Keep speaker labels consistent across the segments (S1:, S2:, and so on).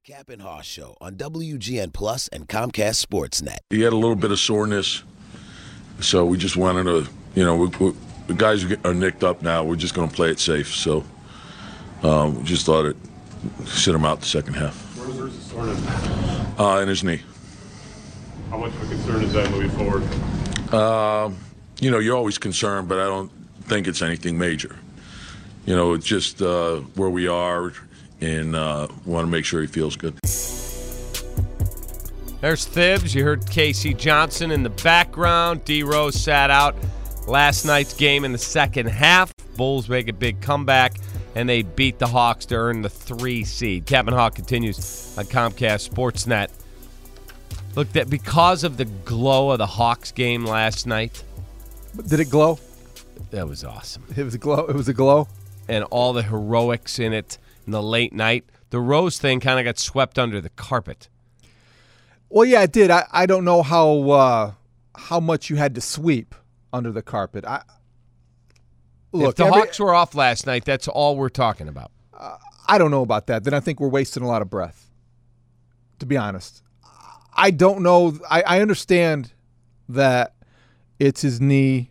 S1: Cap and Haw Show on WGN Plus and Comcast Sportsnet.
S2: He had a little bit of soreness, so we just wanted to, the guys are nicked up now. We're just going to play it safe. So we just thought it sit him out the second half.
S3: Where's the soreness?
S2: In his knee.
S3: How much of a concern is that moving forward?
S2: You're always concerned, but I don't think it's anything major. It's just where we are, and want to make sure he feels good.
S4: There's Thibs. You heard Casey Johnson in the background. D. Rose sat out last night's game in the second half. Bulls make a big comeback, and they beat the Hawks to earn the 3 seed. Cap and Haw continues on Comcast Sportsnet. Look, that because of the glow of the Hawks game last night.
S5: Did it glow?
S4: That was awesome.
S5: It was a glow. It was a glow.
S4: And all the heroics in it in the late night. The Rose thing kind of got swept under the carpet.
S5: Well, yeah, it did. I don't know how much you had to sweep under the carpet.
S4: If the Hawks were off last night, that's all we're talking about.
S5: I don't know about that. Then I think we're wasting a lot of breath, to be honest. I don't know. I understand that it's his knee.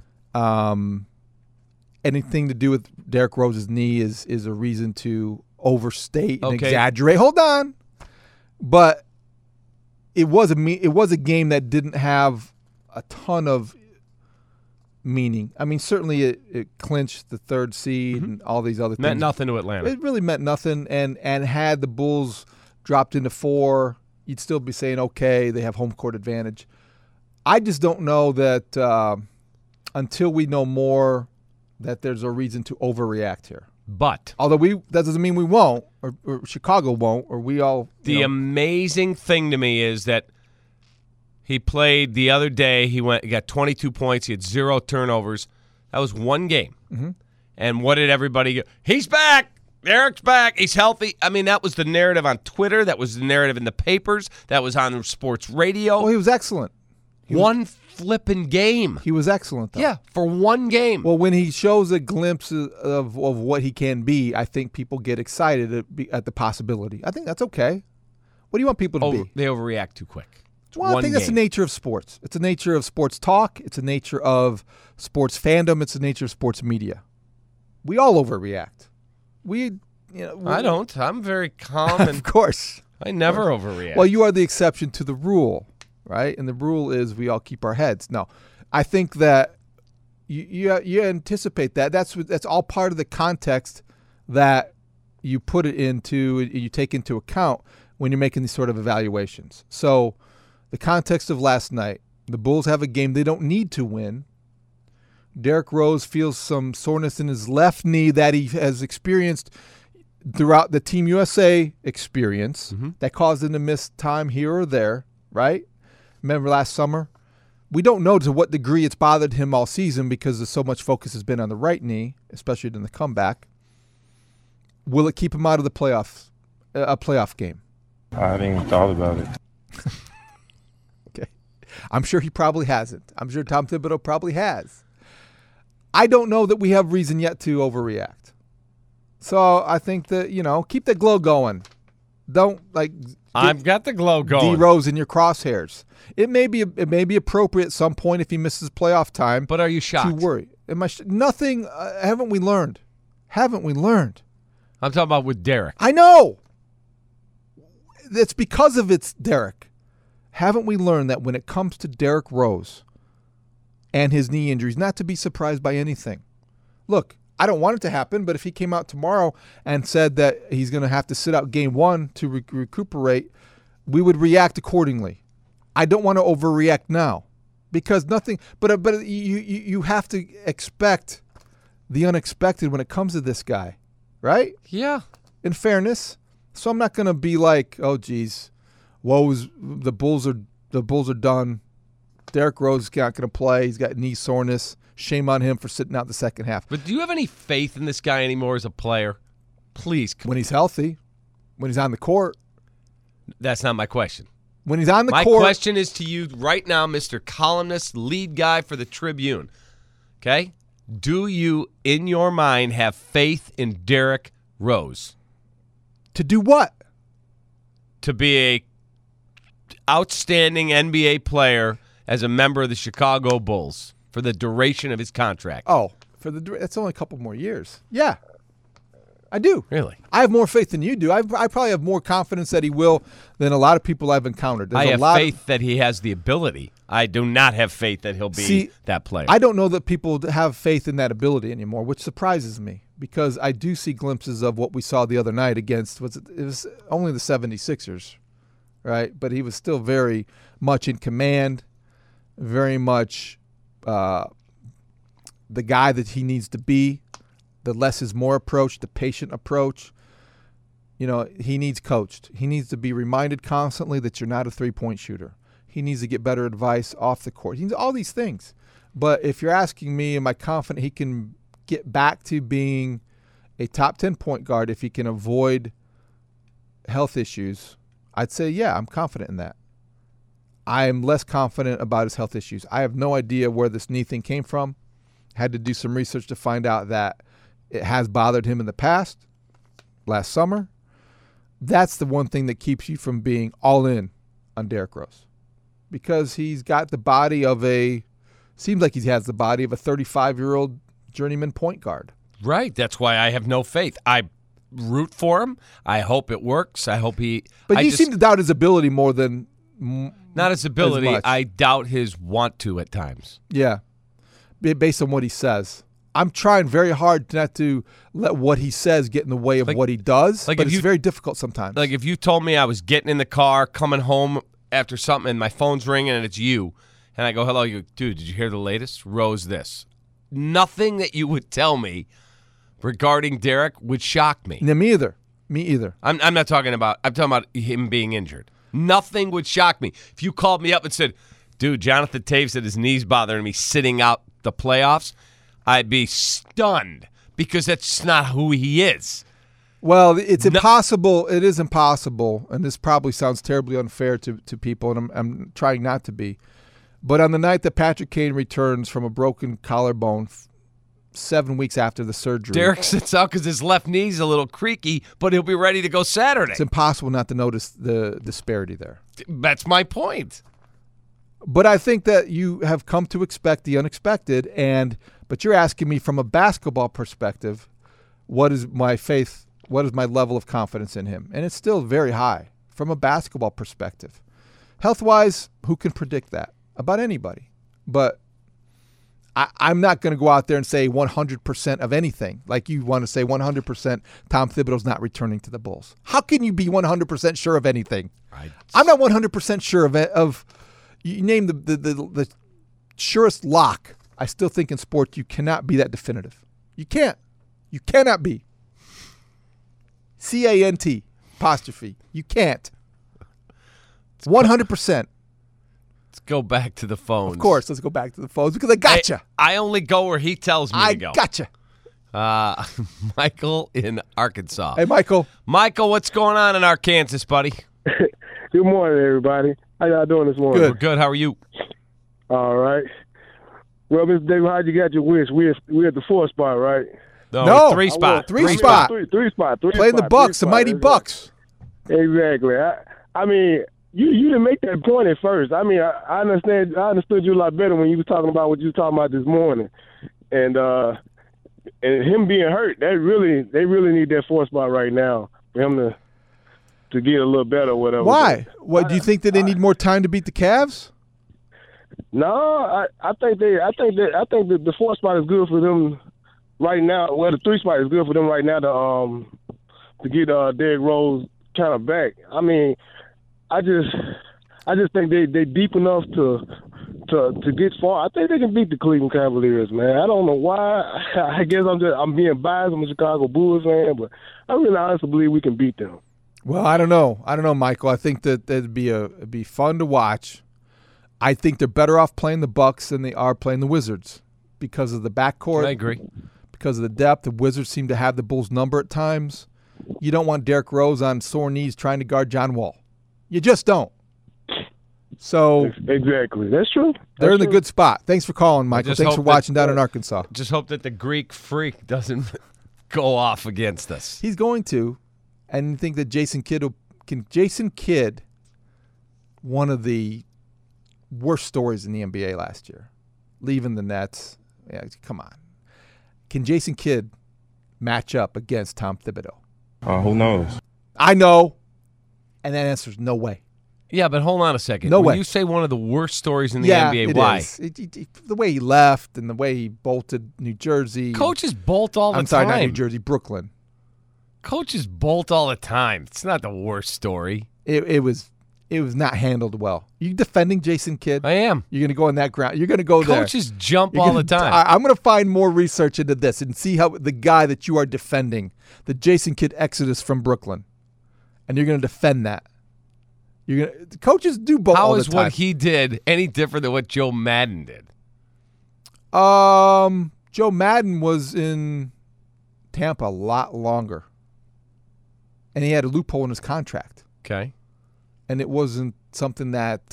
S5: Anything to do with Derrick Rose's knee is a reason to overstate and exaggerate. Hold on. But it was a game that didn't have a ton of meaning. I mean, certainly it clinched the 3rd seed and all these other things.
S4: Meant nothing to Atlanta.
S5: It really meant nothing. And had the Bulls dropped into 4, you'd still be saying, okay, they have home court advantage. I just don't know that until we know more that there's a reason to overreact here.
S4: But
S5: although that doesn't mean we won't, or Chicago won't, or we all.
S4: The amazing thing to me is that he played the other day. He got 22 points. He had 0 turnovers. That was one game.
S5: Mm-hmm.
S4: And what did everybody go? He's back. Eric's back. He's healthy. I mean, that was the narrative on Twitter. That was the narrative in the papers. That was on sports radio.
S5: Well, he was excellent.
S4: One flipping game.
S5: He was excellent, though.
S4: Yeah, for one game.
S5: Well, when he shows a glimpse of what he can be, I think people get excited at the possibility. I think that's okay. What do you want people to be?
S4: They overreact too quick.
S5: Well, I think that's the nature of sports. It's the nature of sports talk. It's the nature of sports fandom. It's the nature of sports media. We all overreact.
S4: I don't. I'm very calm. And
S5: of course.
S4: I never overreact.
S5: Well, you are the exception to the rule, right? And the rule is we all keep our heads. No, I think that you anticipate that. That's all part of the context that you put it into, you take into account when you're making these sort of evaluations. So the context of last night, the Bulls have a game they don't need to win. Derrick Rose feels some soreness in his left knee that he has experienced throughout the Team USA experience that caused him to miss time here or there, right? Remember last summer? We don't know to what degree it's bothered him all season because so much focus has been on the right knee, especially in the comeback. Will it keep him out of the playoffs, a playoff game?
S3: I hadn't even thought about it.
S5: Okay. I'm sure he probably hasn't. I'm sure Tom Thibodeau probably has. I don't know that we have reason yet to overreact. So I think that, keep the glow going. Don't
S4: I've got the glow going.
S5: D Rose in your crosshairs. It may be appropriate at some point if he misses playoff time.
S4: But are you shocked?
S5: To worry. Nothing. Haven't we learned? Haven't we learned?
S4: I'm talking about with Derrick.
S5: I know. It's because of it's Derrick. Haven't we learned that when it comes to Derrick Rose and his knee injuries, not to be surprised by anything? Look, I don't want it to happen, but if he came out tomorrow and said that he's going to have to sit out game 1 to recuperate, we would react accordingly. I don't want to overreact now because nothing. But you have to expect the unexpected when it comes to this guy, right?
S4: Yeah.
S5: In fairness, so I'm not going to be like, oh geez, the Bulls are done. Derrick Rose is not going to play. He's got knee soreness. Shame on him for sitting out the second half.
S4: But do you have any faith in this guy anymore as a player? Please.
S5: When he's healthy, when he's on the court.
S4: That's not my question.
S5: When he's on the court.
S4: My question is to you right now, Mr. Columnist, lead guy for the Tribune. Okay? Do you, in your mind, have faith in Derrick Rose?
S5: To do what?
S4: to be a outstanding NBA player as a member of the Chicago Bulls for the duration of his contract.
S5: Oh, that's only a couple more years. Yeah, I do.
S4: Really?
S5: I have more faith than you do. I probably have more confidence that he will than a lot of people I've encountered.
S4: I have faith that he has the ability. I do not have faith that he'll be that player.
S5: I don't know that people have faith in that ability anymore, which surprises me because I do see glimpses of what we saw the other night against, it was only the 76ers, right? But he was still very much in command, very much the guy that he needs to be, the less is more approach, the patient approach. He needs coached. He needs to be reminded constantly that you're not a three-point shooter. He needs to get better advice off the court. He needs all these things. But if you're asking me, am I confident he can get back to being a top 10 point guard if he can avoid health issues? I'd say, yeah, I'm confident in that. I am less confident about his health issues. I have no idea where this knee thing came from. Had to do some research to find out that it has bothered him in the past, last summer. That's the one thing that keeps you from being all in on Derrick Rose. Because he's got the body of seems like he has the body of a 35-year-old journeyman point guard.
S4: Right. That's why I have no faith. I root for him. I hope it works. I hope he.
S5: But you seem to doubt his ability more than.
S4: Not his ability. I doubt his want to at times.
S5: Yeah. Based on what he says. I'm trying very hard not to let what he says get in the way of what he does. But it's very difficult sometimes.
S4: Like if you told me I was getting in the car, coming home after something, and my phone's ringing and it's you, and I go, hello, you go, dude, did you hear the latest? Rose this. Nothing that you would tell me regarding Derrick would shock me.
S5: No, me either.
S4: I'm not talking about, I'm talking about him being injured. Nothing would shock me. If you called me up and said, dude, Jonathan Taves said his knee's bothering me sitting out the playoffs, I'd be stunned because that's not who he is.
S5: Well, it's impossible. It is impossible, and this probably sounds terribly unfair to people, and I'm trying not to be. But on the night that Patrick Kane returns from a broken collarbone 7 weeks after the surgery.
S4: Derrick sits out because his left knee's a little creaky, but he'll be ready to go Saturday.
S5: It's impossible not to notice the disparity there.
S4: That's my point.
S5: But I think that you have come to expect the unexpected, but you're asking me from a basketball perspective, what is my faith? What is my level of confidence in him? And it's still very high from a basketball perspective. Health-wise, who can predict that about anybody? But I'm not going to go out there and say 100% of anything. Like you want to say 100% Tom Thibodeau's not returning to the Bulls. How can you be 100% sure of anything? I'm not 100% sure of you name the surest lock. I still think in sports you cannot be that definitive. You can't. You cannot be. CANT apostrophe. You can't. 100%.
S4: Let's go back to the phones.
S5: Of course, let's go back to the phones because I gotcha.
S4: I only go where he tells me to go.
S5: I gotcha.
S4: Michael in Arkansas.
S5: Hey, Michael.
S4: Michael, what's going on in Arkansas, buddy?
S6: Good morning, everybody. How y'all doing this morning?
S4: Good. We're good. How are you?
S6: All right. Well, Mr. David, how'd you get your wish? We at the 4th spot, right?
S4: No, 3 spot.
S5: Three spot.
S6: Three spot.
S5: Playing the Bucks, the mighty Bucks.
S6: Exactly. I mean, you didn't make that point at first. I mean, I understand. I understood you a lot better when you were talking about what you were talking about this morning, and him being hurt. They really need that 4th spot right now for him to get a little better, or whatever.
S5: Why? What do you think that they need more time to beat the Cavs?
S6: No, I think that the 4th spot is good for them right now. Well, the 3 spot is good for them right now to get Derrick Rose kind of back. I mean, I just think they deep enough to get far. I think they can beat the Cleveland Cavaliers, man. I don't know why. I guess I'm being biased. I'm a Chicago Bulls fan, but I really honestly believe we can beat them.
S5: Well, I don't know, Michael. I think that it'd be fun to watch. I think they're better off playing the Bucks than they are playing the Wizards because of the backcourt.
S4: I agree.
S5: Because of the depth, the Wizards seem to have the Bulls' number at times. You don't want Derrick Rose on sore knees trying to guard John Wall. You just don't. So
S6: exactly, that's true.
S5: They're in the good spot. Thanks for calling, Michael. Thanks for watching down in Arkansas.
S4: Just hope that the Greek freak doesn't go off against us.
S5: He's going to, and you think that Jason Kidd will Can Jason Kidd, one of the worst stories in the NBA last year, leaving the Nets? Yeah, come on. Can Jason Kidd match up against Tom Thibodeau?
S3: Who knows?
S5: I know. And that answer's no way.
S4: Yeah, but hold on a second.
S5: No
S4: when
S5: way.
S4: you say one of the worst stories in the
S5: Yeah,
S4: NBA,
S5: it
S4: why?
S5: is. The way he left and the way he bolted New Jersey.
S4: Coaches bolt all the
S5: I'm sorry,
S4: time.
S5: not New Jersey, Brooklyn.
S4: Coaches bolt all the time. It's not the worst story.
S5: It was not handled well. You defending Jason Kidd?
S4: I am.
S5: You're going to go on that ground. You're going to go there.
S4: Coaches jump
S5: You're
S4: all
S5: gonna-
S4: the time.
S5: I'm going to find more research into this and see how the guy that you are defending, the Jason Kidd exodus from Brooklyn, and you're going to defend that. The coaches do both all
S4: How
S5: the
S4: is
S5: time.
S4: what he did any different than what Joe Madden did?
S5: Joe Madden was in Tampa a lot longer, and he had a loophole in his contract,
S4: Okay.
S5: and it wasn't something that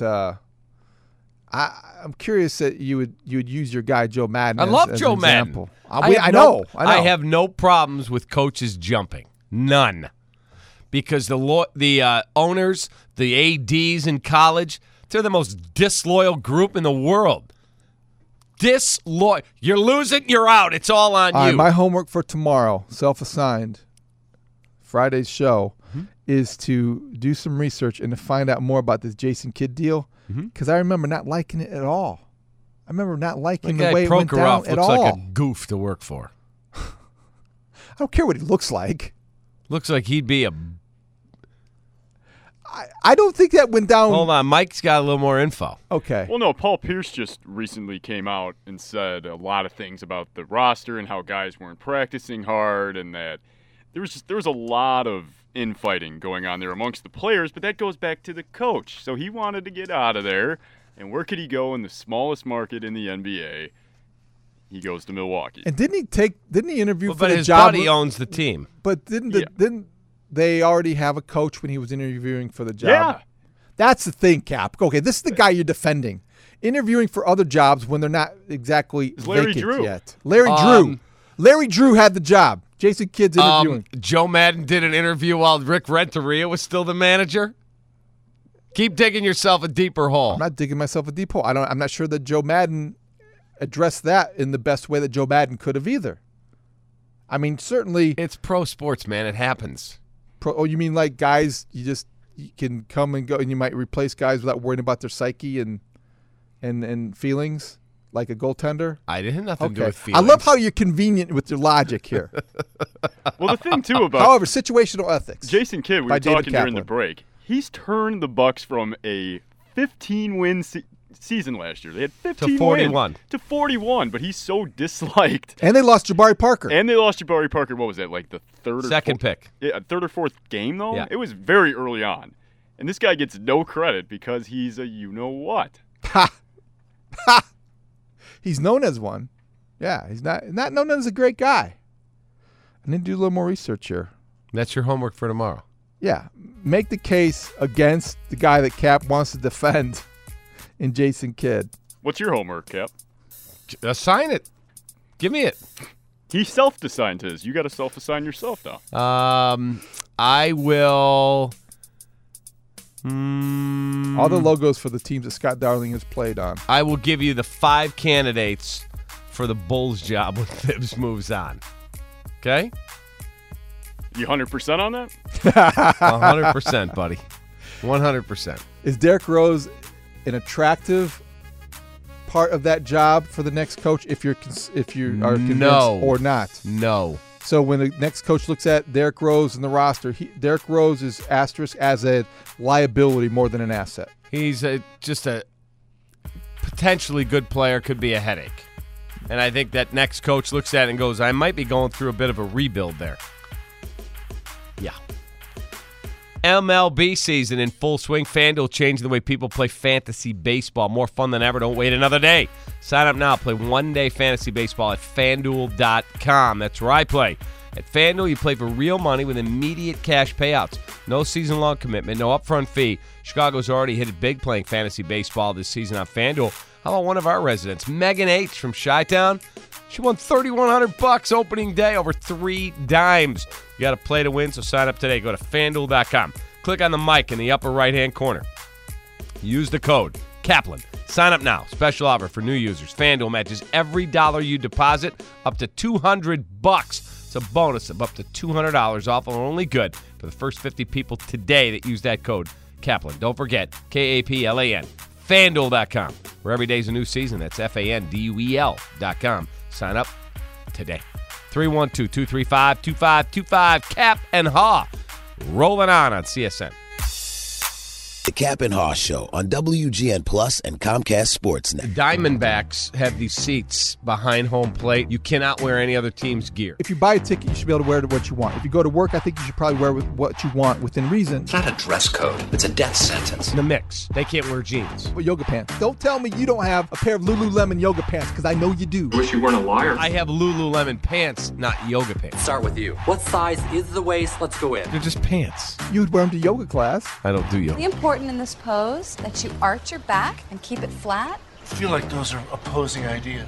S5: I'm curious that you would use your guy Joe Madden.
S4: I love
S5: as
S4: Joe
S5: an
S4: Madden.
S5: example.
S4: I
S5: know.
S4: I have no problems with coaches jumping. None. Because the owners, the ADs in college, they're the most disloyal group in the world. Disloyal. You're losing, you're out. It's all on
S5: All
S4: you.
S5: right, my homework for tomorrow, self-assigned, Friday's show, is to do some research and to find out more about this Jason Kidd deal, because I remember not liking it at all. I remember not liking the way it went down
S4: Prokhorov
S5: at
S4: looks
S5: all.
S4: like a goof to work for.
S5: I don't care what he looks like.
S4: Looks like he'd be a...
S5: I don't think that went down.
S4: Hold on, Mike's got a little more info.
S5: Okay.
S7: Well, no, Paul Pierce just recently came out and said a lot of things about the roster and how guys weren't practicing hard and that there was a lot of infighting going on there amongst the players, but that goes back to the coach. So he wanted to get out of there, and where could he go in the smallest market in the NBA? He goes to Milwaukee.
S5: And didn't he interview for
S4: But
S5: the
S4: his
S5: job?
S4: buddy owns the team.
S5: But didn't they already have a coach when he was interviewing for the job?
S7: Yeah.
S5: That's the thing, Cap. Okay, this is the guy you're defending. Interviewing for other jobs when they're not exactly
S7: It's Larry
S5: vacant
S7: Drew.
S5: yet. Larry Drew had the job. Jason Kidd's interviewing.
S4: Joe Madden did an interview while Rick Renteria was still the manager. Keep digging yourself a deeper hole.
S5: I'm not digging myself a deep hole. I'm not sure that Joe Madden addressed that in the best way that Joe Madden could have either. I mean, certainly.
S4: It's pro sports, man. It happens.
S5: You mean like guys? You can come and go, and you might replace guys without worrying about their psyche and feelings, like a goaltender.
S4: I didn't have nothing to do
S5: Okay.
S4: with feelings.
S5: I love how you're convenient with your logic here.
S7: Well, the thing, too, about
S5: However, situational ethics.
S7: Jason Kidd, we
S5: by
S7: were
S5: David
S7: talking during the
S5: Kaplan.
S7: break. He's turned the Bucks from a 15-win season last year. They had 15
S4: To 41.
S7: wins to 41, but he's so disliked.
S5: And they lost Jabari Parker.
S7: And they lost Jabari Parker. What was that, like the third
S4: Second pick.
S7: third or fourth game, though?
S4: Yeah.
S7: It was very early on. And this guy gets no credit because he's a you-know-what.
S5: He's known as one. Yeah, he's not known as a great guy. I need to do a little more research here.
S4: That's your homework for tomorrow.
S5: Yeah, make the case against the guy that Cap wants to defend in Jason Kidd.
S7: What's your homework, Cap?
S4: Assign it. Give me it.
S7: He self-assigned his. You got to self-assign yourself now.
S4: I will.
S5: All the logos for the teams that Scott Darling has played on.
S4: I will give you the 5 candidates for the Bulls job when Thibs moves on. Okay?
S7: You 100% on that?
S4: 100%, buddy. 100%.
S5: Is Derrick Rose an attractive part of that job for the next coach if you are convinced
S4: No.
S5: or not?
S4: No.
S5: So when the next coach looks at Derrick Rose in the roster, Derrick Rose is asterisk as a liability more than an asset.
S4: He's just a potentially good player, could be a headache. And I think that next coach looks at it and goes, I might be going through a bit of a rebuild there. Yeah. MLB season in full swing. FanDuel changing the way people play fantasy baseball. More fun than ever. Don't wait another day. Sign up now. Play one-day fantasy baseball at FanDuel.com. That's where I play. At FanDuel, you play for real money with immediate cash payouts. No season-long commitment, no upfront fee. Chicago's already hit it big playing fantasy baseball this season on FanDuel. How about one of our residents, Megan H. from Chi-Town? She won $3,100 opening day, over 3 dimes. You got to play to win, so sign up today. Go to FanDuel.com. Click on the mic in the upper right-hand corner. Use the code Kaplan. Sign up now. Special offer for new users. FanDuel matches every dollar you deposit up to $200. It's a bonus of up to $200 off, and only good for the first 50 people today that use that code Kaplan. Don't forget, Kaplan. FanDuel.com. Where every day's a new season. That's FanDuel.com. Sign up today. 312-235-2525. Cap and Haw. Rolling on CSN.
S1: The Cap and Haw Show on WGN Plus and Comcast Sportsnet.
S4: The Diamondbacks have these seats behind home plate. You cannot wear any other team's gear.
S5: If you buy a ticket, you should be able to wear what you want. If you go to work, I think you should probably wear what you want within reason.
S8: It's not a dress code. It's a death sentence.
S4: In the mix, they can't wear jeans.
S5: Or yoga pants. Don't tell me you don't have a pair of Lululemon yoga pants, because I know you do.
S3: Wish you weren't a liar.
S4: I have Lululemon pants, not yoga pants.
S8: Start with you. What size is the waist? Let's go in.
S4: They're just pants.
S5: You'd wear them to yoga class.
S4: I don't do yoga.
S9: Really important in this pose that you arch your back and keep it flat.
S10: I feel like those are opposing ideas.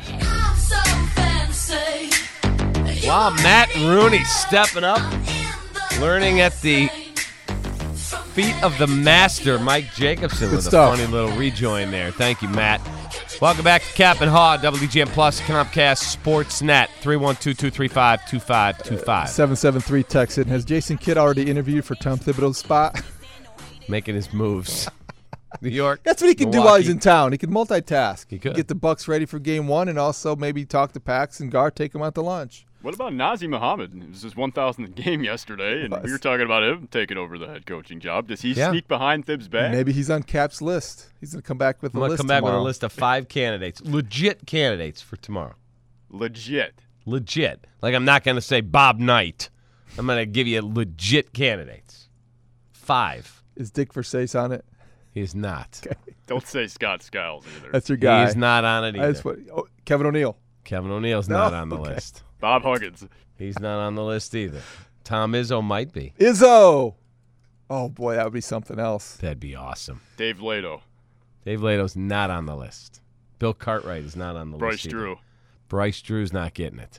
S4: Wow, Matt Rooney stepping up, learning at the feet of the master, Mike Jacobson, with a funny little rejoin there. Thank you, Matt. Welcome back to Cap and Haw, WGN Plus, Comcast Sportsnet, 312-235-2525.
S5: 773 texted. Has Jason Kidd already interviewed for Tom Thibodeau's spot?
S4: Making his moves. New York.
S5: That's what he can do while he's in town. He can multitask.
S4: He could.
S5: Get the Bucks ready for game one and also maybe talk to Paxton Gar, take him out to lunch.
S7: What about Nazem Muhammad? It was his 1,000th game yesterday, and we were talking about him taking over the head coaching job. Does he sneak behind Thibs' back?
S5: Maybe he's on Cap's list. He's going to come back with a list
S4: with a list of 5 candidates. Legit candidates for tomorrow.
S7: Legit.
S4: Like, I'm not going to say Bob Knight. I'm going to give you legit candidates. 5.
S5: Is Dick Versace on it?
S4: He is not.
S5: Okay.
S7: Don't say Scott Skiles either.
S5: That's your guy.
S4: He's not on it either.
S5: Kevin O'Neill.
S4: Kevin O'Neill's not on the list.
S7: Bob Huggins.
S4: He's not on the list either. Tom Izzo might be.
S5: Izzo! Oh, boy, that would be something else.
S4: That'd be awesome.
S7: Dave Lato.
S4: Dave Lato's not on the list. Bill Cartwright is not on the list either.
S7: Drew.
S4: Bryce Drew's not getting it.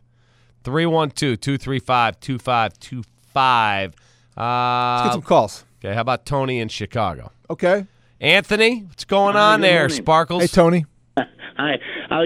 S4: 312-235-2525.
S5: Let's get some calls.
S4: Okay, how about Tony in Chicago?
S5: Okay.
S4: Anthony, what's going on there,
S11: morning.
S4: Sparkles?
S5: Hey, Tony.
S11: Hi.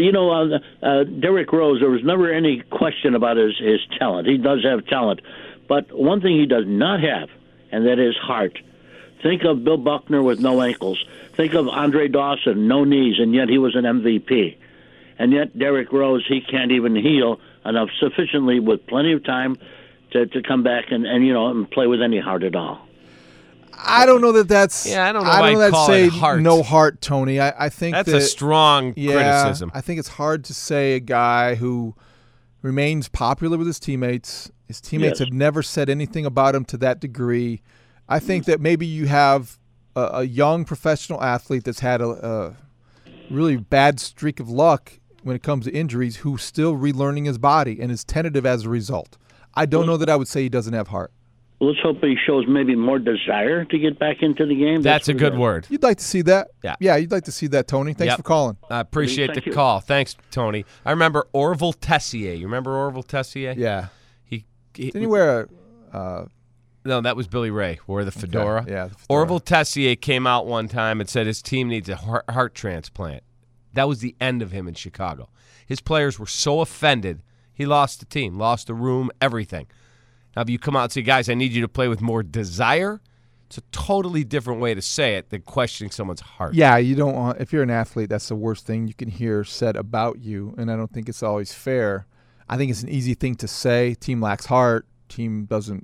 S11: Derrick Rose, there was never any question about his talent. He does have talent. But one thing he does not have, and that is heart. Think of Bill Buckner with no ankles. Think of Andre Dawson, no knees, and yet he was an MVP. And yet Derrick Rose, he can't even heal enough sufficiently with plenty of time to come back and play with any heart at all.
S5: I don't know that that's.
S4: Yeah, I don't know why I'd call it heart.
S5: No heart, Tony. I think
S4: that's a strong criticism.
S5: I think it's hard to say a guy who remains popular with his teammates. His teammates have never said anything about him to that degree. I think that maybe you have a young professional athlete that's had a really bad streak of luck when it comes to injuries, who's still relearning his body and is tentative as a result. I don't know that I would say he doesn't have heart.
S11: Let's hope he shows maybe more desire to get back into the game.
S4: That's a good word.
S5: You'd like to see that?
S4: Yeah,
S5: you'd like to see that, Tony. Thanks for calling.
S4: I appreciate the call. Thanks, Tony. I remember Orville Tessier. You remember Orville Tessier?
S5: Yeah.
S4: He
S5: didn't he wear a...
S4: No, that was Billy Ray. Wore the fedora.
S5: Okay. Yeah, the fedora.
S4: Orville Tessier came out one time and said his team needs a heart transplant. That was the end of him in Chicago. His players were so offended, he lost the team, lost the room, everything. Now, if you come out and say, guys, I need you to play with more desire, it's a totally different way to say it than questioning someone's heart.
S5: Yeah, you don't want, if you're an athlete, that's the worst thing you can hear said about you, and I don't think it's always fair. I think it's an easy thing to say, team lacks heart, team doesn't,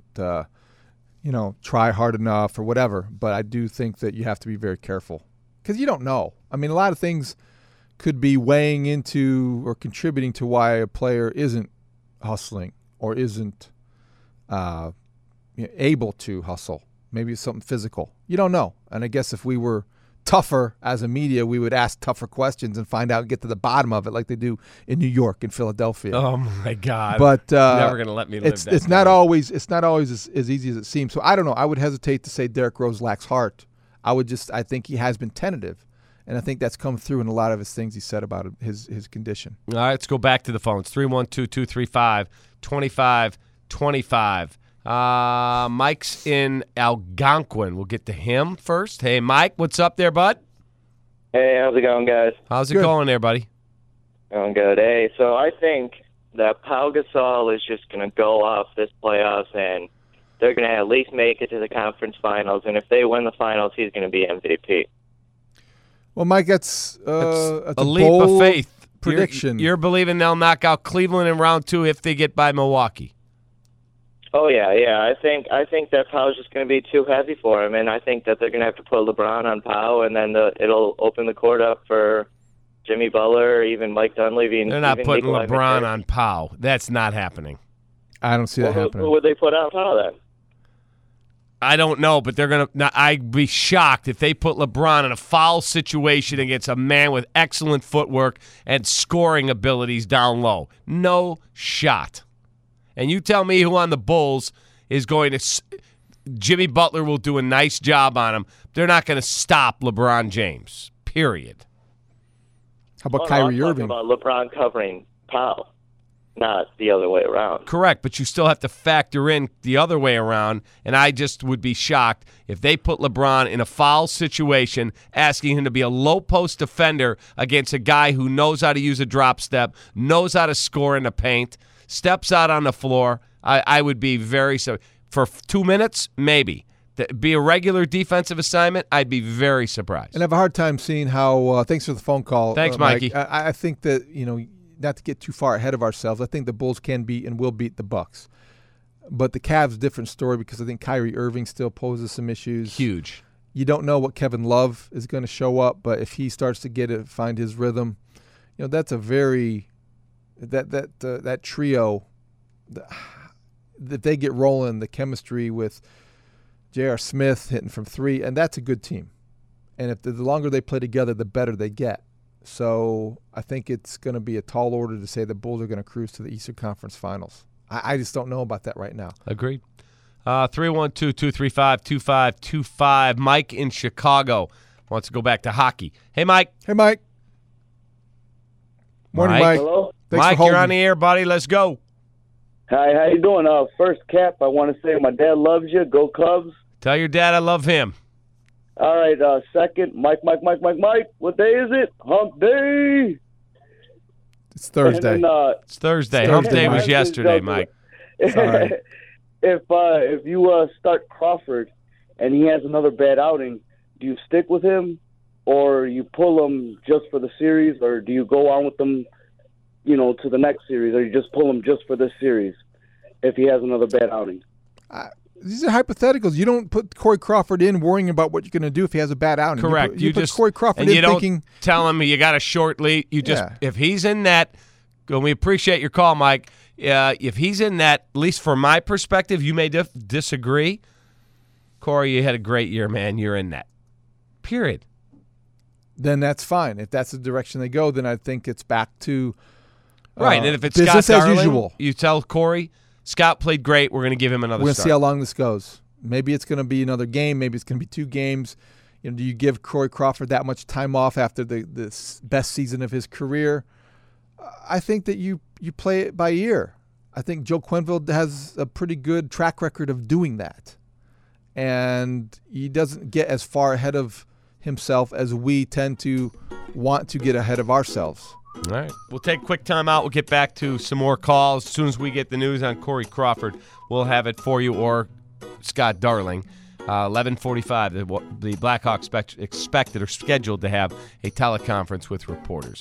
S5: try hard enough or whatever, but I do think that you have to be very careful because you don't know. I mean, a lot of things could be weighing into or contributing to why a player isn't hustling or isn't able to hustle. Maybe it's something physical. You don't know. And I guess if we were tougher as a media, we would ask tougher questions and find out and get to the bottom of it like they do in New York and Philadelphia.
S4: Oh, my God.
S5: But
S4: never going to let me live that.
S5: It's not always as easy as it seems. So I don't know. I would hesitate to say Derrick Rose lacks heart. I think he has been tentative. And I think that's come through in a lot of his things he said about his condition.
S4: All right, let's go back to the phones. 312-235-2525. Mike's in Algonquin. We'll get to him first. Hey, Mike, what's up there, bud?
S12: Hey, how's it going, guys?
S4: How's it going there, buddy?
S12: Going good. Hey, so I think that Pau Gasol is just going to go off this playoffs, and they're going to at least make it to the conference finals. And if they win the finals, he's going to be MVP.
S5: Well, Mike, that's a
S4: leap
S5: bold
S4: of faith.
S5: prediction.
S4: You're believing they'll knock out Cleveland in round 2 if they get by Milwaukee.
S12: Oh yeah. I think that Pau's just going to be too heavy for him, and I think that they're going to have to put LeBron on Pau, and then it'll open the court up for Jimmy Butler, even Mike Dunleavy.
S4: They're not
S12: even
S4: putting
S12: Nikolai
S4: LeBron
S12: McCarr.
S4: on Pau. That's not happening.
S5: I don't see that happening.
S12: Who would they put on Pau then?
S4: I don't know, but they're going to. I'd be shocked if they put LeBron in a foul situation against a man with excellent footwork and scoring abilities down low. No shot. And you tell me who on the Bulls is going to. Jimmy Butler will do a nice job on him. They're not going to stop LeBron James. Period.
S5: How about
S12: I'm
S5: Kyrie
S12: talking
S5: Irving?
S12: about LeBron covering Pau, not the other way around.
S4: Correct, but you still have to factor in the other way around, and I just would be shocked if they put LeBron in a foul situation, asking him to be a low-post defender against a guy who knows how to use a drop step, knows how to score in the paint, steps out on the floor. I would be very – for 2 minutes, maybe. Be a regular defensive assignment, I'd be very surprised.
S5: And I have a hard time seeing how thanks for the phone call.
S4: Thanks,
S5: Mike.
S4: Mikey.
S5: I think that, not to get too far ahead of ourselves, I think the Bulls can beat and will beat the Bucks. But the Cavs, different story because I think Kyrie Irving still poses some issues.
S4: Huge.
S5: You don't know what Kevin Love is going to show up, but if he starts to find his rhythm, that's a very that trio. If they get rolling, the chemistry with J.R. Smith hitting from 3, and that's a good team. And if the longer they play together, the better they get. So I think it's going to be a tall order to say the Bulls are going to cruise to the Eastern Conference Finals. I just don't know about that right now.
S4: Agreed. 312-235-2525. Mike in Chicago wants to go back to hockey. Hey, Mike.
S5: Hey, Mike. Morning, Mike.
S12: Hello?
S4: Mike, you're on the air, buddy. Let's go.
S12: Hi, how you doing? First, Cap, I want to say my dad loves you. Go Cubs.
S4: Tell your dad I love him.
S12: All right, second, Mike. What day is it? Hump Day.
S5: It's Thursday.
S12: And then,
S4: it's Thursday. Hump Day was yesterday, Mike.
S5: Sorry.
S12: If you start Crawford and he has another bad outing, do you stick with him or you pull him just for the series, or do you go on with him, to the next series, or you just pull him just for this series if he has another bad outing?
S5: These are hypotheticals. You don't put Corey Crawford in worrying about what you're going to do if he has a bad outing.
S4: Correct.
S5: You put
S4: just
S5: Corey Crawford
S4: and
S5: in
S4: you don't
S5: thinking
S4: tell him you got a short lead. You just if he's in net, and we appreciate your call, Mike. If he's in net, at least from my perspective, you may disagree. Corey, you had a great year, man. You're in net. Period.
S5: Then that's fine. If that's the direction they go, then I think it's back to
S4: right. And if it's
S5: business
S4: Scott Darling,
S5: as usual,
S4: you tell Corey, Scott played great. We're going to give him another
S5: We're going to
S4: start.
S5: see how long this goes. Maybe it's going to be another game. Maybe it's going to be 2 games. Do you give Corey Crawford that much time off after the best season of his career? I think that you play it by ear. I think Joe Quenneville has a pretty good track record of doing that. And he doesn't get as far ahead of himself as we tend to want to get ahead of ourselves.
S4: All right. We'll take a quick time out. We'll get back to some more calls. As soon as we get the news on Corey Crawford, we'll have it for you, or Scott Darling. 11:45, the Blackhawks expected or scheduled to have a teleconference with reporters.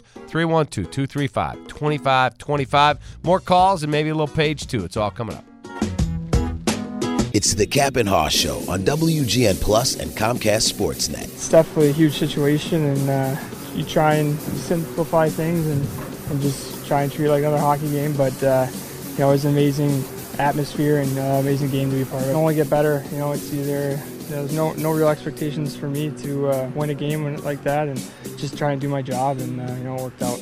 S4: 312-235-2525. More calls and maybe a little page two. It's all coming up.
S1: It's the Cap and Haw Show on WGN Plus and Comcast Sportsnet.
S13: It's definitely a huge situation, and you try and simplify things and just try and treat it like another hockey game. But it was an amazing atmosphere and amazing game to be a part of. It can only get better. It's either there's no real expectations for me to win a game like that, and just try and do my job, and it worked out.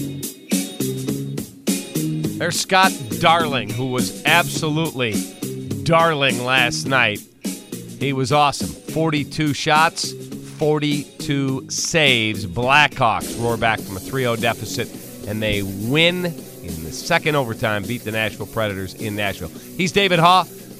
S4: There's Scott Darling, who was absolutely darling last night. He was awesome. 42 shots, 42 saves. Blackhawks roar back from a 3-0 deficit, and they win in the second overtime, beat the Nashville Predators in Nashville. He's David Haw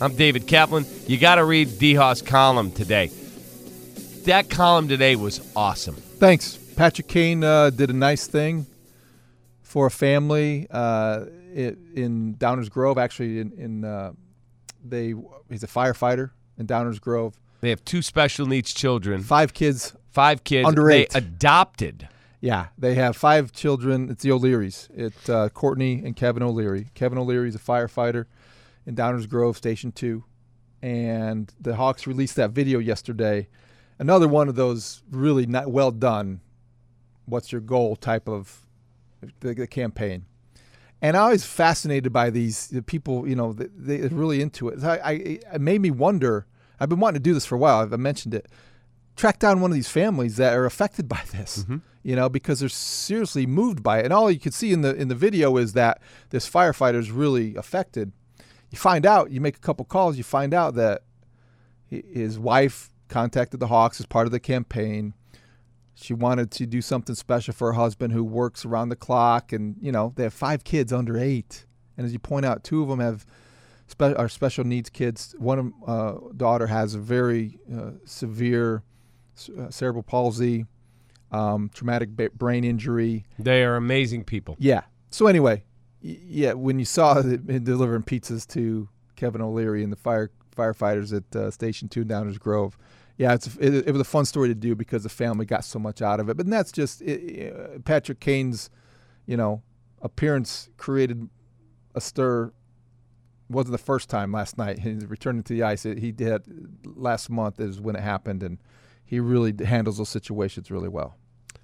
S4: I'm David Kaplan. You got to read D-Haw's column today. That column today was awesome.
S5: Thanks. Patrick Kane did a nice thing for a family in Downers Grove. Actually, he's a firefighter in Downers Grove.
S4: They have 2 special needs children.
S5: 5 kids.
S4: 5 kids.
S5: Under 8.
S4: They adopted.
S5: Yeah, they have 5 children. It's the O'Learys. It's Courtney and Kevin O'Leary. Kevin O'Leary is a firefighter in Downers Grove, Station 2. And the Hawks released that video yesterday. Another one of those really not well done, what's your goal type of the campaign. And I was fascinated by the people, they're really into it. It made me wonder, I've been wanting to do this for a while, I've mentioned it, track down one of these families that are affected by this, because they're seriously moved by it. And all you can see in the video is that this firefighter is really affected. You find out, you make a couple calls, you find out that his wife contacted the Hawks as part of the campaign. She wanted to do something special for her husband who works around the clock. And, they have 5 kids under 8. And as you point out, 2 of them are special needs kids. One daughter has a very severe cerebral palsy, traumatic brain injury.
S4: They are amazing people.
S5: Yeah. So anyway, when you saw him delivering pizzas to Kevin O'Leary and the firefighters at Station 2 Downers Grove, it was a fun story to do because the family got so much out of it. But that's just Patrick Kane's, appearance created a stir. It wasn't the first time last night. He's returning to the ice. He did last month is when it happened, and he really handles those situations really well.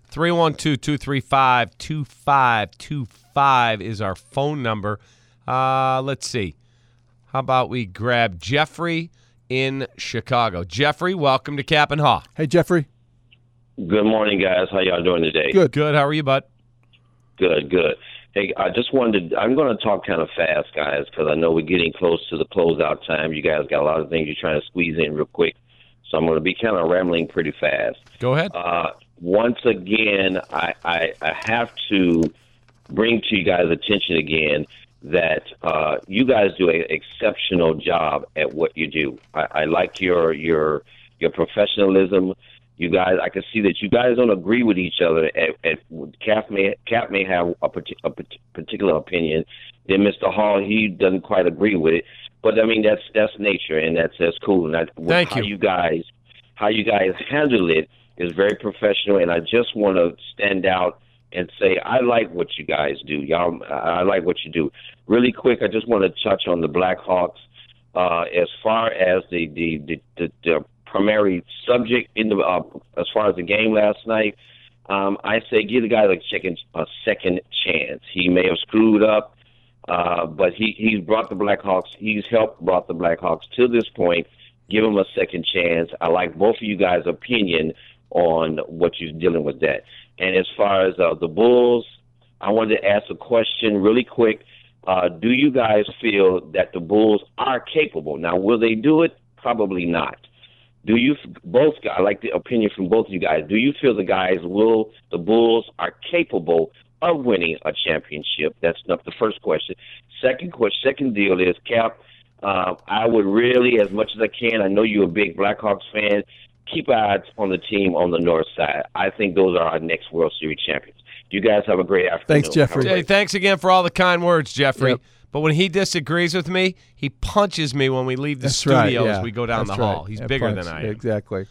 S4: 312-235-2525 is our phone number. Let's see. How about we grab Jeffrey in Chicago. Jeffrey, welcome to Cap and Haw.
S5: Hey, Jeffrey.
S14: Good morning, guys. How y'all doing today?
S5: Good.
S4: Good. How are you, bud?
S14: Good. Hey, I'm going to talk kind of fast, guys, because I know we're getting close to the closeout time. You guys got a lot of things you're trying to squeeze in real quick, so I'm going to be kind of rambling pretty fast.
S4: Go ahead.
S14: Once again, I have to bring to you guys' attention again that you guys do an exceptional job at what you do. I like your professionalism. You guys, I can see that you guys don't agree with each other. Cap may have a particular opinion. Then Mr. Hall, he doesn't quite agree with it. But I mean, that's nature, and that's cool. And
S4: Thank
S14: how
S4: you.
S14: How you guys handle it is very professional. And I just want to stand out and say I like what you guys do, y'all. I like what you do. Really quick, I just want to touch on the Blackhawks as far as the primary subject in the as far as the game last night. I say give the guy a second chance. He may have screwed up, but he's brought the Blackhawks. He's helped brought the Blackhawks to this point. Give him a second chance. I like both of you guys' opinion on what you're dealing with that. And as far as the Bulls, I wanted to ask a question really quick. Do you guys feel that the Bulls are capable? Now, will they do it? Probably not. Do you both? I like the opinion from both of you guys. Do you feel the Bulls are capable of winning a championship? That's not the first question. Second deal is, Cap, I would really, as much as I can, I know you're a big Blackhawks fan, keep eyes on the team on the north side. I think those are our next World Series champions. You guys have a great afternoon.
S5: Thanks, Jeffrey.
S4: Hey, thanks again for all the kind words, Jeffrey.
S5: Yep.
S4: But when he disagrees with me, he punches me when we leave the studio as we go down the hall. He's bigger than I am.
S5: Exactly.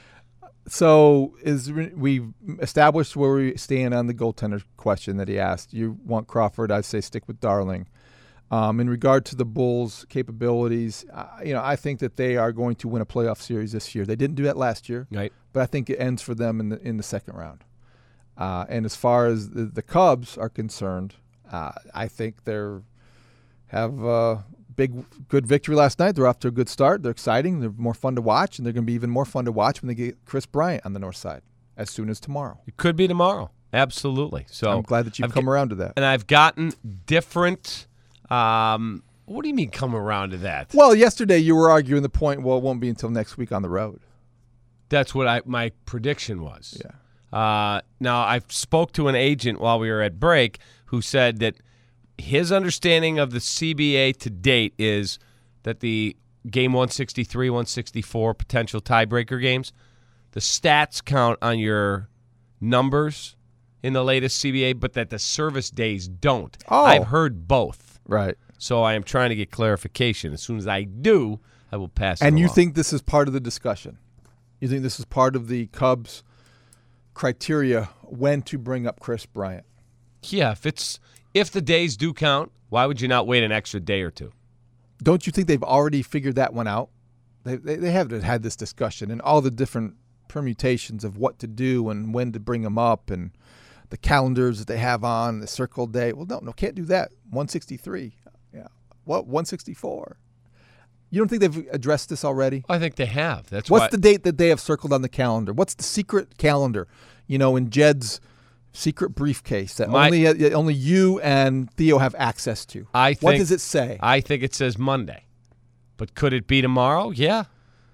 S5: So we've established where we stand on the goaltender question that he asked. You want Crawford, I say stick with Darling. In regard to the Bulls' capabilities, I think that they are going to win a playoff series this year. They didn't do that last year,
S4: right? But
S5: I think it ends for them in the second round. And as far as the Cubs are concerned, I think they have a good victory last night. They're off to a good start. They're exciting. They're more fun to watch, and they're going to be even more fun to watch when they get Chris Bryant on the north side as soon as tomorrow.
S4: It could be tomorrow. Absolutely. So
S5: I'm glad that you've come around to that.
S4: And I've gotten different. What do you mean come around to that?
S5: Well, yesterday you were arguing the point, well, it won't be until next week on the road.
S4: That's what my prediction was.
S5: Yeah.
S4: Now, I spoke to an agent while we were at break who said that his understanding of the CBA to date is that the game 163, 164, potential tiebreaker games, the stats count on your numbers in the latest CBA, but that the service days don't.
S5: Oh.
S4: I've heard both.
S5: Right.
S4: So I am trying to get clarification. As soon as I do, I will pass it
S5: And you
S4: along.
S5: think this is part of the discussion? You think this is part of the Cubs' criteria when to bring up Chris Bryant?
S4: Yeah, if the days do count, why would you not wait an extra day or two?
S5: Don't you think they've already figured that one out? They haven't had this discussion and all the different permutations of what to do and when to bring them up and the calendars that they have on, the circle day. Well, no, can't do that. 163. Yeah. What, 164? You don't think they've addressed this already?
S4: I think they have. That's
S5: What's the date that they have circled on the calendar? What's the secret calendar? In Jed's secret briefcase that only you and Theo have access to. What does it say?
S4: I think it says Monday. But could it be tomorrow? Yeah.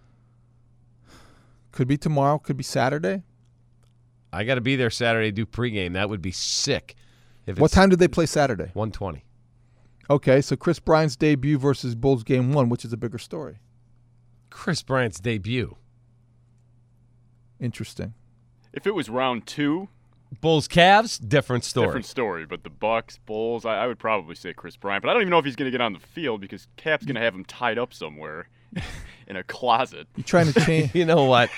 S5: Could be tomorrow. Could be Saturday.
S4: I got to be there Saturday to do pregame. That would be sick.
S5: What time did they play Saturday?
S4: 1:20.
S5: Okay, so Chris Bryant's debut versus Bulls game 1, which is a bigger story.
S4: Chris Bryant's debut.
S5: Interesting.
S7: If it was round 2,
S4: Bulls Cavs, different story.
S7: Different story, but the Bucks, Bulls, I would probably say Chris Bryant. But I don't even know if he's going to get on the field because Cap's going to have him tied up somewhere in a closet.
S5: You trying to change?
S4: You know what?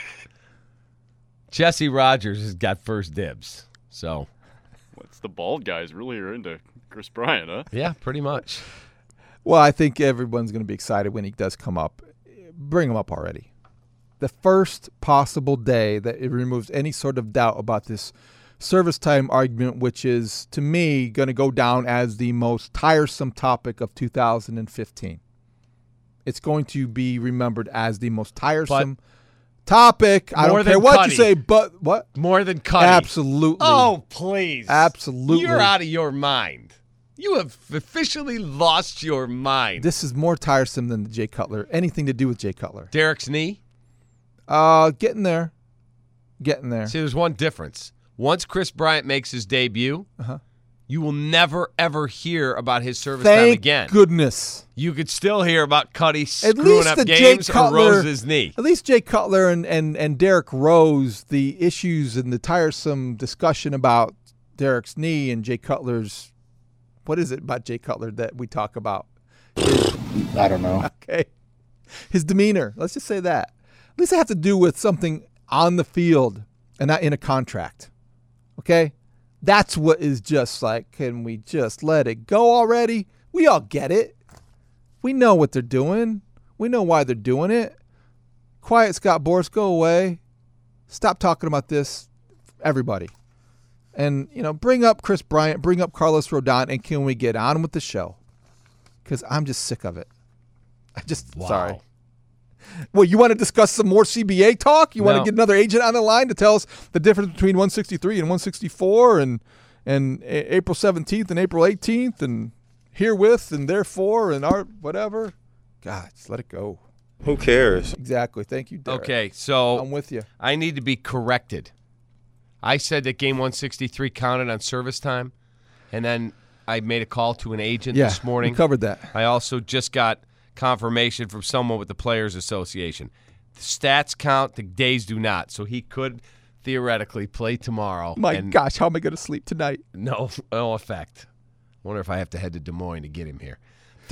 S4: Jesse Rogers has got first dibs. So,
S7: what's the bald guys really are into Chris Bryant, huh?
S4: Yeah, pretty much.
S5: Well, I think everyone's going to be excited when he does come up. Bring him up already. The first possible day that it removes any sort of doubt about this service time argument, which is, to me, going to go down as the most tiresome topic of 2015. It's going to be remembered as the most tiresome topic. I don't care what you say, but what?
S4: More than Cuddy.
S5: Absolutely.
S4: Oh, please.
S5: Absolutely.
S4: You're out of your mind. You have officially lost your mind.
S5: This is more tiresome than the Jay Cutler. Anything to do with Jay Cutler.
S4: Derek's knee?
S5: Getting there.
S4: See, there's one difference. Once Chris Bryant makes his debut, you will never, ever hear about his service time again.
S5: Thank goodness.
S4: You could still hear about Cuddy screwing up games or Rose's knee.
S5: At least Jay Cutler and Derek Rose, the issues and the tiresome discussion about Derek's knee and Jay Cutler's, what is it about Jay Cutler that we talk about?
S15: I don't know.
S5: Okay. His demeanor. Let's just say that. At least it has to do with something on the field and not in a contract. Okay? That's what is just like, can we just let it go already? We all get it. We know what they're doing. We know why they're doing it. Quiet, Scott Boras, go away. Stop talking about this, everybody. And, bring up Chris Bryant, bring up Carlos Rodon, and can we get on with the show? Because I'm just sick of it. Sorry. Well, you want to discuss some more CBA talk? You want to get another agent on the line to tell us the difference between 163 and 164 and April 17th and April 18th and herewith and therefore and our whatever? God, just let it go.
S3: Who cares?
S5: Exactly. Thank you, Derek.
S4: Okay, so
S5: I'm with you.
S4: I need to be corrected. I said that game 163 counted on service time, and then I made a call to an agent this morning.
S5: We covered that.
S4: I also just got confirmation from someone with the Players Association. The stats count, the days do not. So he could theoretically play tomorrow.
S5: My gosh, how am I going to sleep tonight?
S4: No effect. Wonder if I have to head to Des Moines to get him here.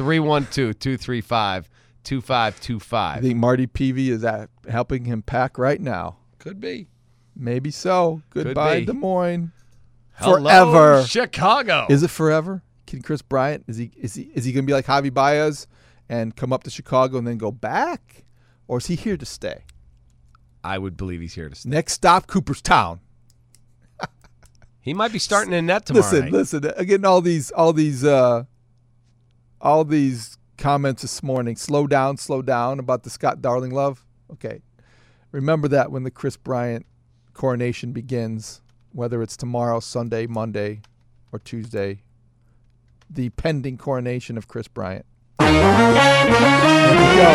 S4: 312-235-2525.
S5: I think Marty Peavy is helping him pack right now.
S4: Could be.
S5: Maybe so. Goodbye,
S4: be.
S5: Des Moines.
S4: Hello,
S5: forever.
S4: Chicago.
S5: Is it forever? Can Chris Bryant, is he going to be like Javi Baez and come up to Chicago and then go back? Or is he here to stay?
S4: I would believe he's here to stay.
S5: Next stop, Cooperstown.
S4: He might be starting in net tomorrow night.
S5: Listen. Again, all these comments this morning. Slow down about the Scott Darling love. Okay. Remember that when the Chris Bryant coronation begins, whether it's tomorrow, Sunday, Monday, or Tuesday, the pending coronation of Chris Bryant. There we go.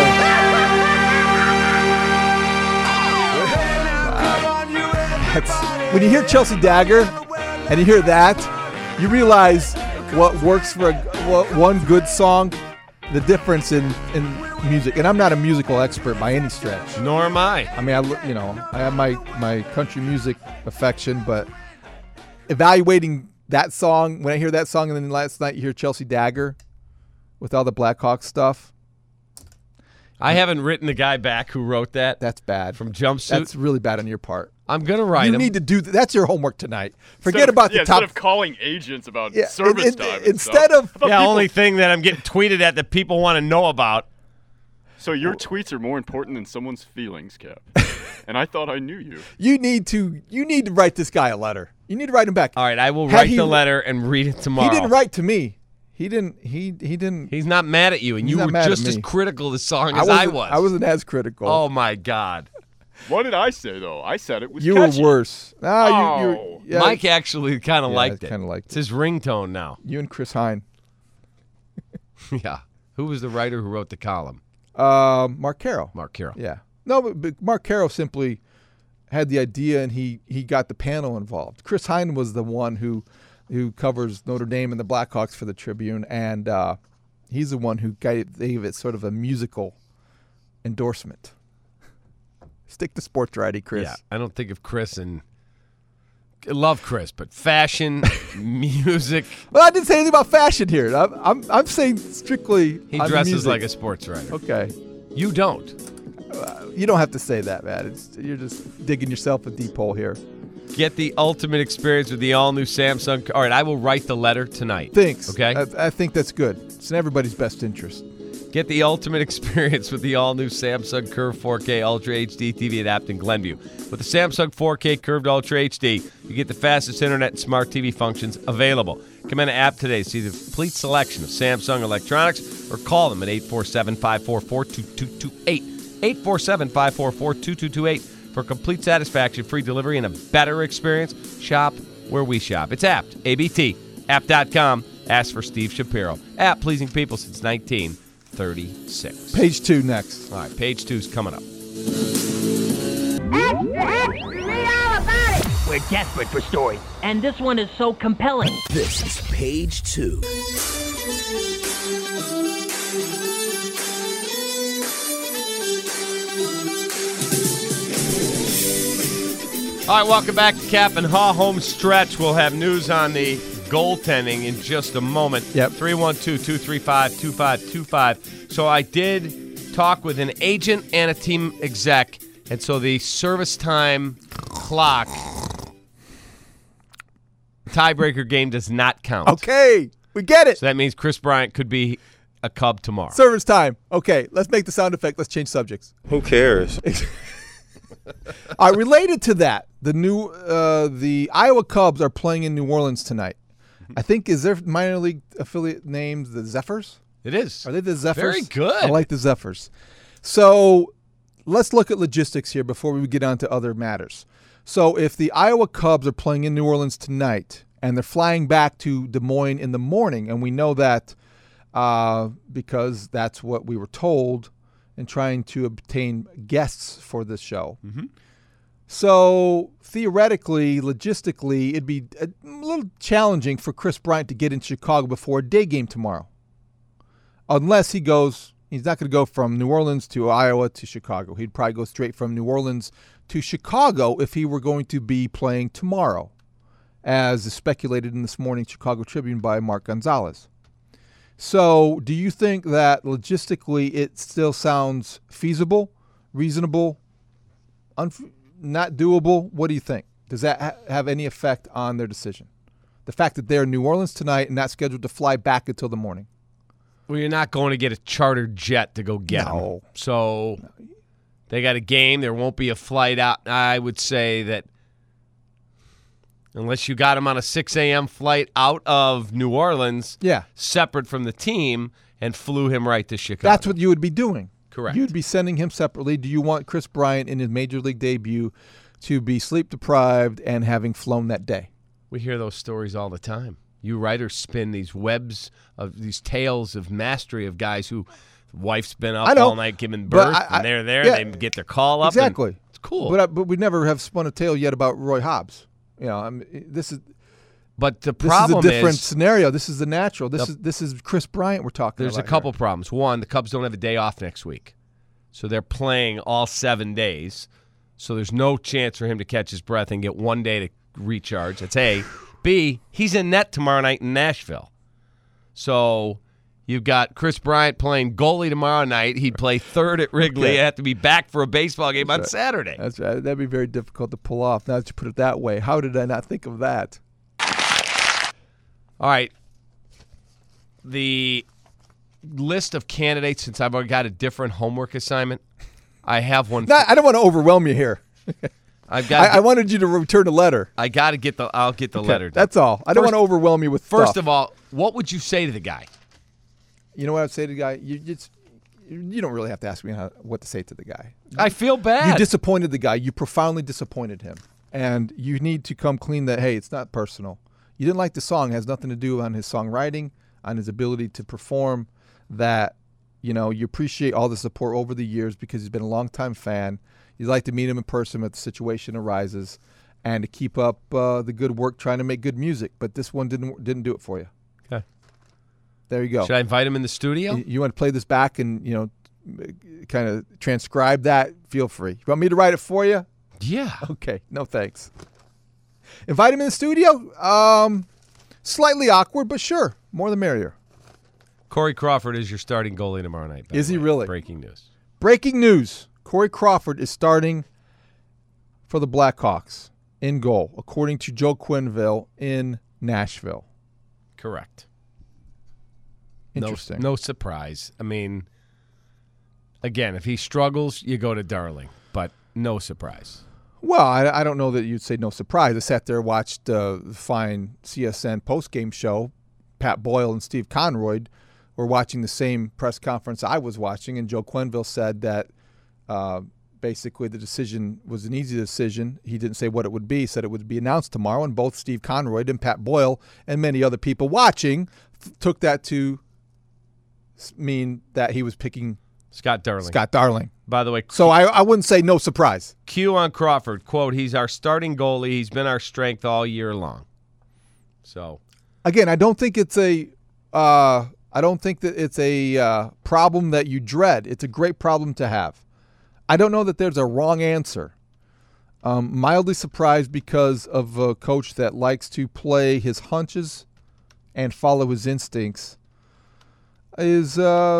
S5: When you hear Chelsea Dagger and you hear that, you realize what works for one good song the difference in music, and I'm not a musical expert by any stretch.
S4: Nor am I.
S5: I mean, I have my country music affection, but evaluating that song, when I hear that song, and then last night you hear Chelsea Dagger with all the Blackhawks stuff.
S4: I haven't written the guy back who wrote that.
S5: That's bad.
S4: From Jumpsuit.
S5: That's really bad on your part.
S4: I'm going to write him.
S5: You need to do that's your homework tonight. Forget about the top.
S7: Instead of calling agents about service time.
S5: Instead of
S4: the only thing that I'm getting tweeted at that people want to know about.
S7: So your tweets are more important than someone's feelings, Cap. And I thought I knew you.
S5: You need to write this guy a letter. You need to write him back.
S4: All right, I will write the letter and read it tomorrow.
S5: He didn't write to me. He didn't.
S4: He's not mad at you, and you were just as critical of the song as I was.
S5: I wasn't as critical.
S4: Oh my God.
S7: What did I say though? I said it was.
S5: You
S7: catchy.
S5: were worse.
S7: Yeah.
S4: Mike actually kind of liked it.
S5: Kind of liked
S4: it. It's his ringtone now.
S5: You and Chris Hine.
S4: Yeah. Who was the writer who wrote the column?
S5: Mark Carroll.
S4: Mark Carroll.
S5: Yeah. No, but Mark Carroll simply had the idea, and he got the panel involved. Chris Hine was the one who covers Notre Dame and the Blackhawks for the Tribune, and he's the one who gave it sort of a musical endorsement. Stick to sports righty, Chris.
S4: Yeah, I don't think of Chris and I love Chris, but fashion, music.
S5: Well, I didn't say anything about fashion here. I'm saying strictly.
S4: He dresses like a sports writer.
S5: Okay,
S4: you don't.
S5: You don't have to say that, man. You're just digging yourself a deep hole here.
S4: Get the ultimate experience with the all-new Samsung. All right, I will write the letter tonight.
S5: Thanks.
S4: Okay?
S5: I think that's good. It's in everybody's best interest.
S4: Get the ultimate experience with the all-new Samsung Curve 4K Ultra HD TV at Apton Glenview. With the Samsung 4K Curved Ultra HD, you get the fastest internet and smart TV functions available. Come in to app today to see the complete selection of Samsung electronics or call them at 847-544-2228. 847-544-2228 for complete satisfaction, free delivery, and a better experience. Shop where we shop. It's Apt, ABT, apt.com. Ask for Steve Shapiro. Apt, pleasing people since 1936.
S5: Page 2 next.
S4: All right, page 2 is coming up.
S16: Read all about it. We're desperate for stories, and this one is so compelling.
S1: This is page 2.
S4: All right, welcome back to Cap and Haw home stretch. We'll have news on the goaltending in just a moment.
S5: Yep.
S4: 312-235-2525. So I did talk with an agent and a team exec, and so the service time clock tiebreaker game does not count.
S5: Okay, we get it.
S4: So that means Chris Bryant could be a Cub tomorrow.
S5: Service time. Okay, let's make the sound effect. Let's change subjects.
S3: Who cares?
S5: Related to that, the Iowa Cubs are playing in New Orleans tonight. I think, is their minor league affiliate named the Zephyrs?
S4: It is.
S5: Are they the Zephyrs?
S4: Very good.
S5: I like the Zephyrs. So let's look at logistics here before we get on to other matters. So if the Iowa Cubs are playing in New Orleans tonight and they're flying back to Des Moines in the morning, and we know that because that's what we were told in trying to obtain guests for this show.
S4: Mm-hmm.
S5: So theoretically, logistically, it'd be a little challenging for Chris Bryant to get in Chicago before a day game tomorrow. Unless he's not going to go from New Orleans to Iowa to Chicago. He'd probably go straight from New Orleans to Chicago if he were going to be playing tomorrow, as is speculated in this morning's Chicago Tribune by Mark Gonzalez. So do you think that logistically it still sounds feasible, reasonable, not doable? What do you think? Does that have any effect on their decision? The fact that they're in New Orleans tonight and not scheduled to fly back until the morning.
S4: Well, you're not going to get a chartered jet to go get them. So they got a game. There won't be a flight out. I would say that unless you got him on a 6 a.m. flight out of New Orleans, separate from the team, and flew him right to Chicago.
S5: That's what you would be doing.
S4: Correct.
S5: You'd be sending him separately. Do you want Chris Bryant in his major league debut to be sleep-deprived and having flown that day?
S4: We hear those stories all the time. You writers spin these webs of these tales of mastery of guys who wife's been up all night giving birth, and they're there. They get their call up.
S5: Exactly.
S4: It's cool.
S5: But we never have spun a tale yet about Roy Hobbs. You know, this is
S4: But the problem
S5: this is a different scenario. This is the natural. This is Chris Bryant we're talking
S4: there's
S5: about.
S4: There's a couple problems. One, the Cubs don't have a day off next week. So they're playing all 7 days. So there's no chance for him to catch his breath and get 1 day to recharge. That's A. B, he's in net tomorrow night in Nashville. So you've got Chris Bryant playing goalie tomorrow night. He'd play third at Wrigley.
S5: Okay.
S4: Have to be back for a baseball game on Saturday.
S5: That's right. That'd be very difficult to pull off. Now that you put it that way, how did I not think of that?
S4: All right. The list of candidates, since I've already got a different homework assignment, I have one.
S5: I don't want to overwhelm you here.
S4: I
S5: wanted you to return a letter.
S4: I got to get I'll get the letter done.
S5: That's all. I don't want to overwhelm you with
S4: First
S5: stuff.
S4: of all, what would you say to the guy?
S5: You know what I'd say to the guy? You don't really have to ask me what to say to the guy.
S4: I feel bad.
S5: You disappointed the guy. You profoundly disappointed him. And you need to come clean that, hey, it's not personal. You didn't like the song. It has nothing to do on his songwriting, on his ability to perform, that, you appreciate all the support over the years because he's been a longtime fan. You'd like to meet him in person if the situation arises and to keep up the good work trying to make good music. But this one didn't do it for you.
S4: Okay.
S5: There you go.
S4: Should I invite him in the studio?
S5: You want to play this back and, kind of transcribe that? Feel free. You want me to write it for you?
S4: Yeah.
S5: Okay. No thanks. Invite him in the studio? Slightly awkward, but sure. More the merrier.
S4: Corey Crawford is your starting goalie tomorrow night.
S5: Is he really?
S4: Breaking news.
S5: Breaking news. Corey Crawford is starting for the Blackhawks in goal, according to Joe Quenneville in Nashville.
S4: Correct.
S5: Interesting.
S4: No surprise. I mean, again, if he struggles, you go to Darling, but no surprise.
S5: Well, I don't know that you'd say no surprise. I sat there, watched the fine CSN postgame show. Pat Boyle and Steve Conroy were watching the same press conference I was watching, and Joe Quenneville said that basically the decision was an easy decision. He didn't say what it would be. He said it would be announced tomorrow, and both Steve Conroy and Pat Boyle and many other people watching took that to mean that he was picking
S4: Scott Darling.
S5: By the way. So I wouldn't say no surprise.
S4: Q on Crawford, quote, he's our starting goalie. He's been our strength all year long. So.
S5: Again, I don't think it's a problem that you dread. It's a great problem to have. I don't know that there's a wrong answer. Mildly surprised because of a coach that likes to play his hunches and follow his instincts is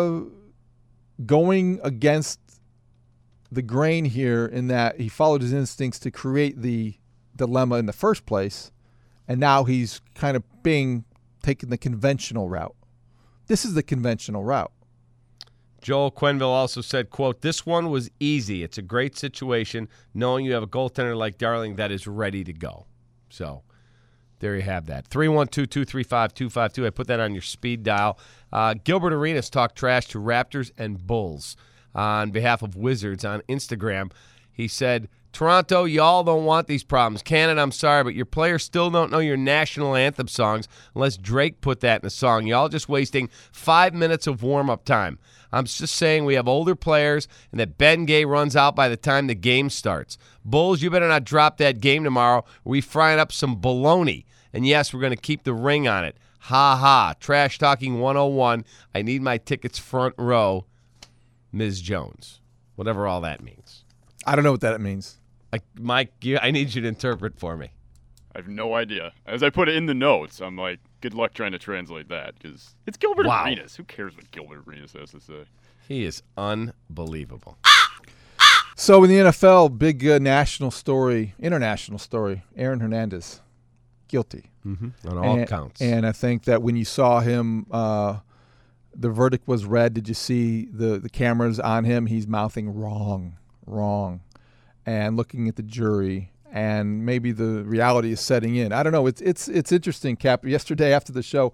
S5: going against the grain here in that he followed his instincts to create the dilemma in the first place, and now he's kind of taking the conventional route. This is the conventional route.
S4: Joel Quenneville also said, quote, this one was easy. It's a great situation knowing you have a goaltender like Darling that is ready to go. So there you have that. 312-235-252. I put that on your speed dial. Gilbert Arenas talked trash to Raptors and Bulls on behalf of Wizards on Instagram. He said, Toronto, y'all don't want these problems. Canada, I'm sorry, but your players still don't know your national anthem songs unless Drake put that in a song. Y'all just wasting 5 minutes of warm-up time. I'm just saying we have older players and that Ben Gay runs out by the time the game starts. Bulls, you better not drop that game tomorrow. We frying up some bologna. And yes, we're going to keep the ring on it. Ha ha. Trash Talking 101. I need my tickets front row. Ms. Jones. Whatever all that means.
S5: I don't know what that means.
S4: Mike, I need you to interpret for me.
S7: I have no idea. As I put it in the notes, I'm like, good luck trying to translate that because it's Gilbert Arenas. Who cares what Gilbert Arenas has to say?
S4: He is unbelievable.
S5: So in the NFL, big international story, Aaron Hernandez, guilty.
S4: Mm-hmm. On all counts.
S5: And I think that when you saw him, the verdict was read. Did you see the cameras on him? He's mouthing wrong. And looking at the jury, and maybe the reality is setting in. I don't know. It's interesting, Cap. Yesterday after the show,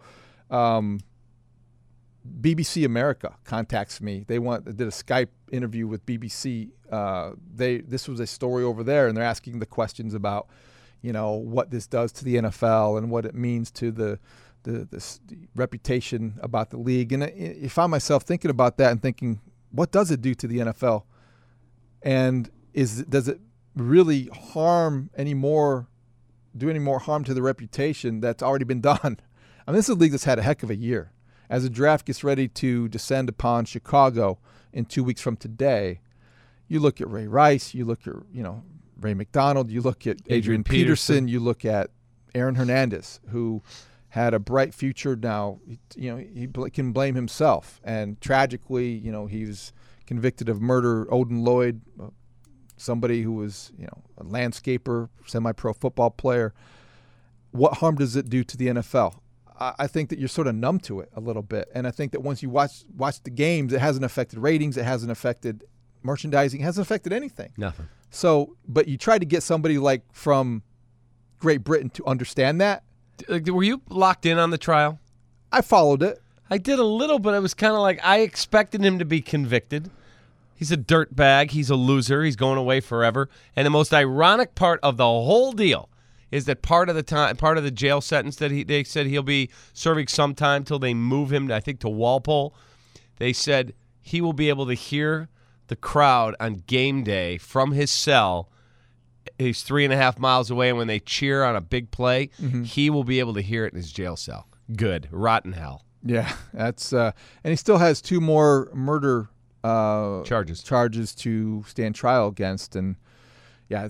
S5: BBC America contacts me. They did a Skype interview with BBC. This was a story over there, and they're asking the questions about, what this does to the NFL and what it means to the reputation about the league. And I found myself thinking about that and thinking, what does it do to the NFL? And does it really harm any more do any more harm to the reputation that's already been done. I mean, this is a league that's had a heck of a year. As the draft gets ready to descend upon Chicago in 2 weeks from today, you look at Ray Rice, you look at Ray McDonald, you look at Adrian Peterson, you look at Aaron Hernandez, who had a bright future. Now, he can blame himself. And tragically, he was convicted of murder. Odin Lloyd, somebody who was, a landscaper, semi-pro football player. What harm does it do to the NFL? I think that you're sort of numb to it a little bit. And I think that once you watch the games, it hasn't affected ratings. It hasn't affected merchandising. It hasn't affected anything.
S4: Nothing.
S5: So, but you try to get somebody like from Great Britain to understand that.
S4: Were you locked in on the trial?
S5: I followed it.
S4: I did a little, but it was kind of like I expected him to be convicted. He's a dirtbag. He's a loser. He's going away forever. And the most ironic part of the whole deal is that part of the jail sentence that they said he'll be serving some time till they move him, I think, to Walpole. They said he will be able to hear the crowd on game day from his cell. He's 3.5 miles away, and when they cheer on a big play, he will be able to hear it in his jail cell. Good. Rotten hell.
S5: Yeah, that's and he still has 2 more murder charges to stand trial against, and yeah,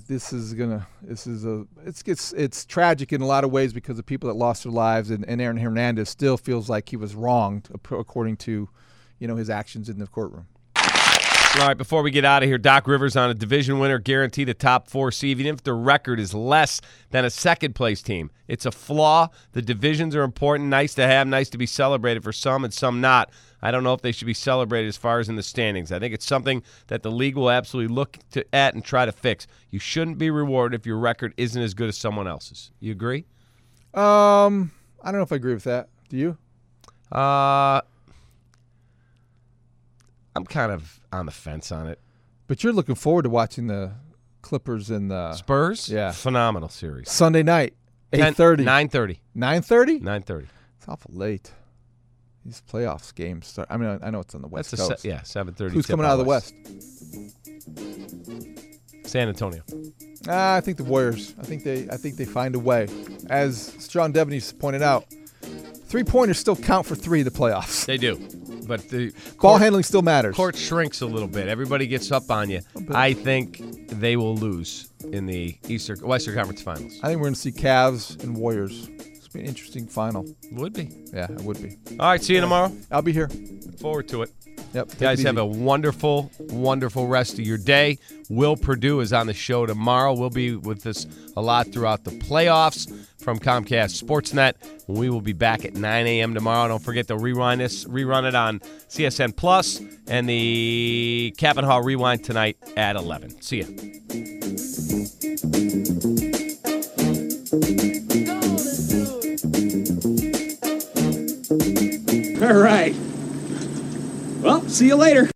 S5: it's tragic in a lot of ways because of people that lost their lives, and Aaron Hernandez still feels like he was wronged according to, his actions in the courtroom.
S4: All right, before we get out of here, Doc Rivers on a division winner, guaranteed a top 4 seed, even if the record is less than a second-place team. It's a flaw. The divisions are important, nice to have, nice to be celebrated for some and some not. I don't know if they should be celebrated as far as in the standings. I think it's something that the league will absolutely look at and try to fix. You shouldn't be rewarded if your record isn't as good as someone else's. You agree?
S5: I don't know if I agree with that. Do you?
S4: I'm kind of on the fence on it.
S5: But you're looking forward to watching the Clippers and the
S4: Spurs?
S5: Yeah.
S4: Phenomenal series.
S5: Sunday night, 8:30.
S4: 9:30.
S5: 9:30?
S4: 9:30.
S5: It's awful late. These playoffs games start. I mean, I know it's on the West Coast.
S4: 7:30.
S5: Who's coming out of the West?
S4: San Antonio.
S5: I think the Warriors. I think they find a way. As John Devaney pointed out, 3-pointers still count for 3 in the playoffs.
S4: They do. But the
S5: ball handling still matters.
S4: Court shrinks a little bit. Everybody gets up on you. I think they will lose in the Western Conference Finals.
S5: I think we're going to see Cavs and Warriors. It's going to be an interesting final.
S4: Would be.
S5: Yeah, it would be.
S4: All right, see you tomorrow.
S5: I'll be here.
S4: Look forward to it.
S5: Yep.
S4: Guys, have a wonderful, wonderful rest of your day. Will Purdue is on the show tomorrow. We'll be with us a lot throughout the playoffs from Comcast Sportsnet. We will be back at 9 a.m. tomorrow. Don't forget to rerun it on CSN Plus and the Cap and Hall Rewind tonight at 11. See ya.
S17: All right. Well, see you later.